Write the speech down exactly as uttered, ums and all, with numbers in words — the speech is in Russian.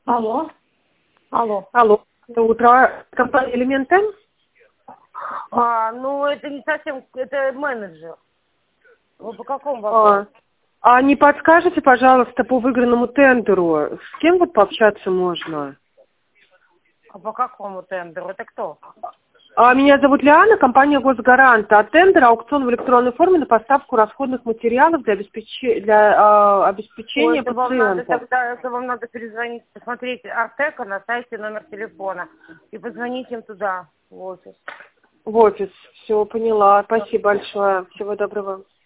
Алло. Алло. Алло. Доброе утро. Компания «Элемент М»? А, ну, это не совсем, это менеджер. Вы по какому вопросу? А, а не подскажете, пожалуйста, по выигранному тендеру, с кем вот пообщаться можно? А по какому тендеру? Это кто? А, меня зовут Лиана, компания «Госгарант». А тендер аукцион в электронной форме на поставку расходных материалов для, обеспеч... для а, обеспечения Ой, это вам надо пациентов. тогда, это вам надо перезвонить, посмотреть Артека на сайте, номер телефона. И позвонить им туда, в офис. В офис. Все, поняла. Спасибо большое. Всего доброго.